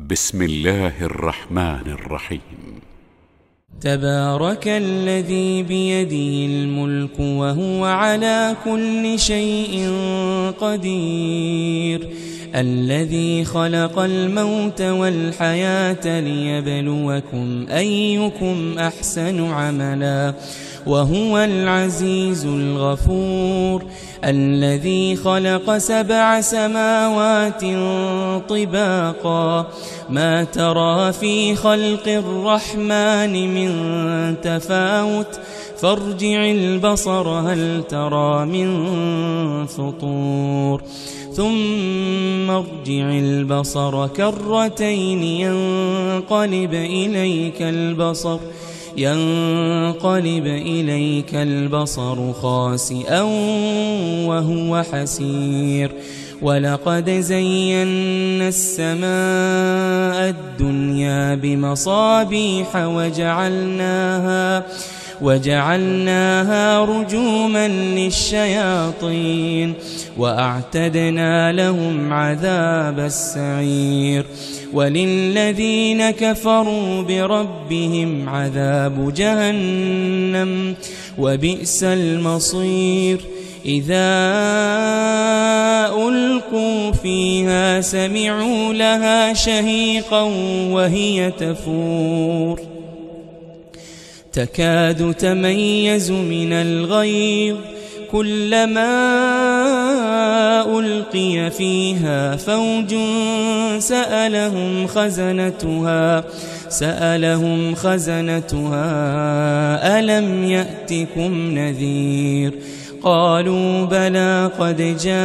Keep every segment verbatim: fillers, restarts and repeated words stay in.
بسم الله الرحمن الرحيم. تبارك الذي بيده الملك وهو على كل شيء قدير، الذي خلق الموت والحياة ليبلوكم أيكم أحسن عملا، وهو العزيز الغفور، الذي خلق سبع سماوات طباقا، ما ترى في خلق الرحمن من تفاوت، فارجع البصر هل ترى من فطور، ثم ارجع البصر كرتين ينقلب إليك البصر ينقلب إليك البصر خاسئا وهو حسير، ولقد زينا السماء الدنيا بمصابيح وجعلناها وجعلناها رجوما للشياطين، وأعتدنا لهم عذاب السعير، وللذين كفروا بربهم عذاب جهنم وبئس المصير. إذا ألقوا فيها سمعوا لها شهيقا وهي تفور، تكاد تميز من الغيظ، كلما ألقي فيها فوج سألهم خزنتها سألهم خزنتها ألم يأتكم نذير، قالوا بلى قد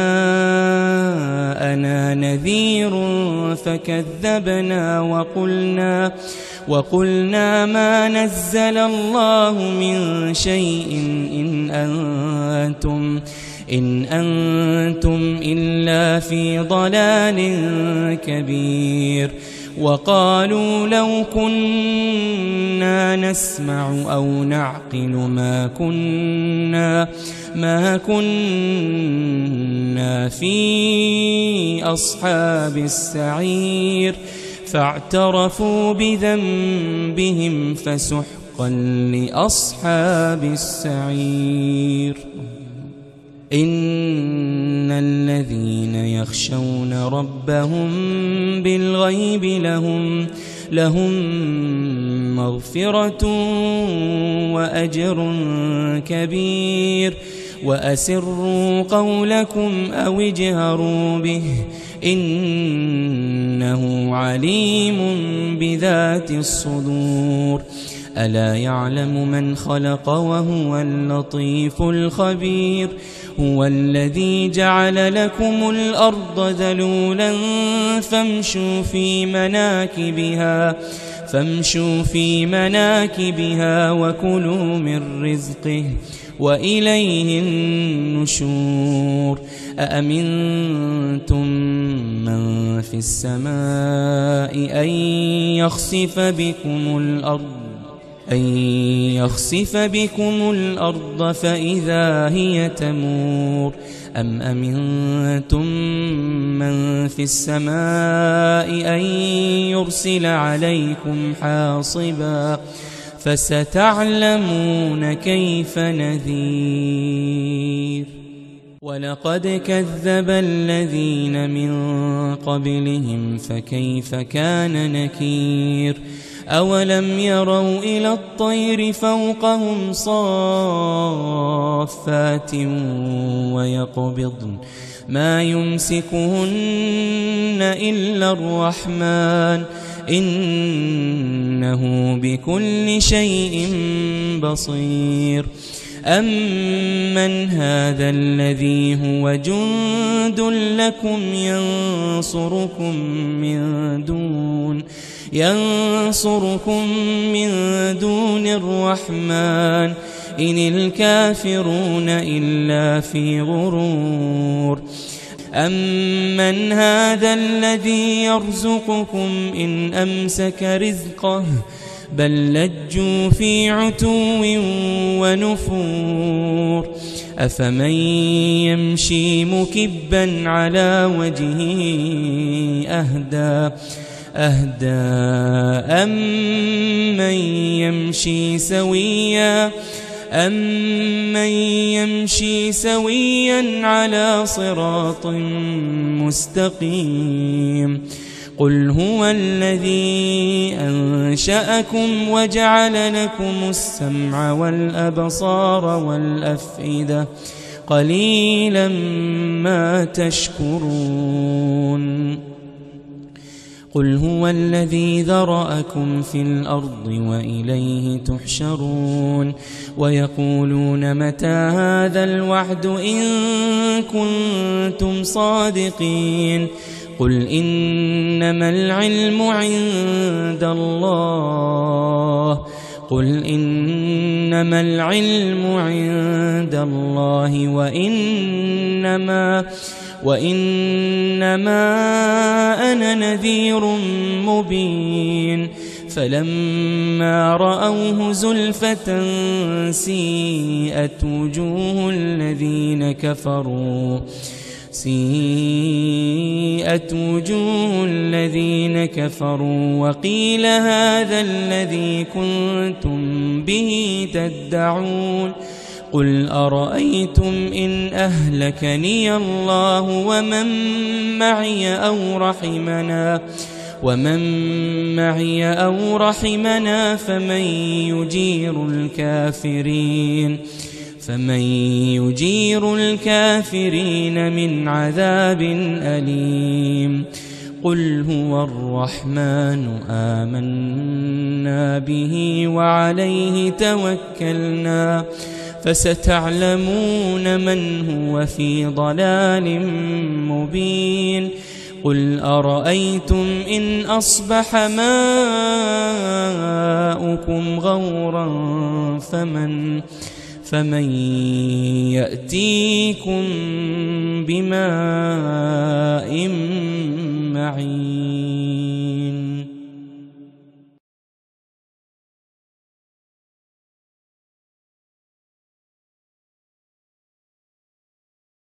جاءنا نذير فكذبنا وقلنا وقلنا ما نزل الله من شيء إن أنتم إن أنتم إلا في ضلال كبير، وقالوا لو كنا نسمع أو نعقل ما كنا ما كنا في أصحاب السعير، فاعترفوا بذنبهم فسحقا لأصحاب السعير. إن الذين يخشون ربهم بالغيب لهم لهم مغفرة وأجر كبير، وأسروا قولكم أو اجهروا به إنه عليم بذات الصدور. ألا يعلم من خلق وهو اللطيف الخبير، هو الذي جعل لكم الأرض ذلولا فامشوا في مناكبها فامشوا في مناكبها وكلوا من رزقه وإليه النشور. أأمنتم من في السماء أن يخسف بكم الأرض أن يخسف بكم الأرض فإذا هي تمور، أم أمنتم من في السماء أن يرسل عليكم حاصبا، فستعلمون كيف نذير. ولقد كذب الذين من قبلهم فكيف كان نكير. أولم يروا إلى الطير فوقهم صافات ويقبضن ما يمسكهن إلا الرحمن إنه بكل شيء بصير. أمن هذا الذي هو جند لكم ينصركم من دون ينصركم من دون الرحمن إن الكافرون إلا في غرور. أمن هذا الذي يرزقكم إن أمسك رزقه بل لجوا في عتو ونفور. أفمن يمشي مكبا على وجهه أهدى أهدى أمن يمشي سويا أمن يمشي سويا على صراط مستقيم قل هو الذي أنشأكم وجعل لكم السمع والأبصار والأفئدة قليلا ما تشكرون قل هو الذي ذرأكم في الأرض وإليه تحشرون ويقولون متى هذا الوعد إن كنتم صادقين قل إنما العلم عند الله قل إنما العلم عند الله وإنما وإنما أنا نذير مبين فلما رأوه زلفة سيئت وجوه الذين كفروا سيئت وجوه الذين كفروا وقيل هذا الذي كنتم به تدعون قل أرأيتم إن أهلكني الله ومن معي أو رحمنا ومن معي أو رحمنا فمن يجير الكافرين فمن يجير الكافرين من عذاب أليم قل هو الرحمن آمنا به وعليه توكلنا فستعلمون من هو في ضلال مبين قل أرأيتم إن أصبح ماؤكم غورا فمن فمن يأتيكم بماء معين